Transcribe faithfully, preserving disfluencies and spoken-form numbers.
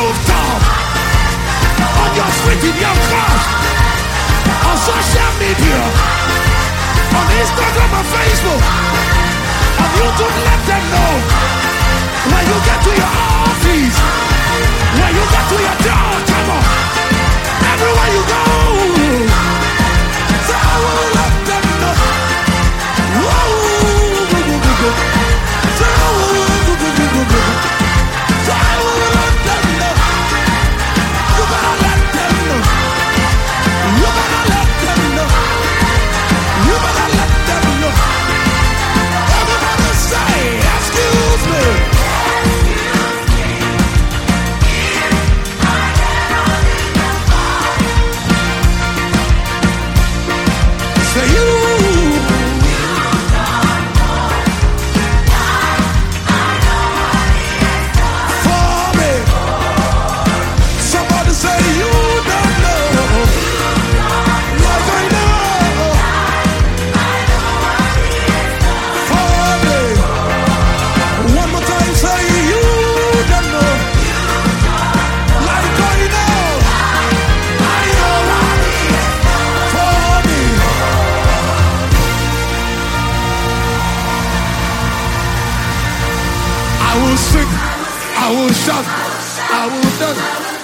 rooftop, on your street, in your car, on social media, on Instagram and Facebook, on YouTube, let them know. When you get to your office, when you get to your job, come on, everywhere you go, so I will let them know. Whoa, so I will let them know. You better let them know. You better let them know. You better let them know. Everybody say, excuse me. Say you. For me. Somebody say you don't know. Like I know. For me. One more time say you don't know. Like I know. I know. For me. I will sing, I will shout, I will dance.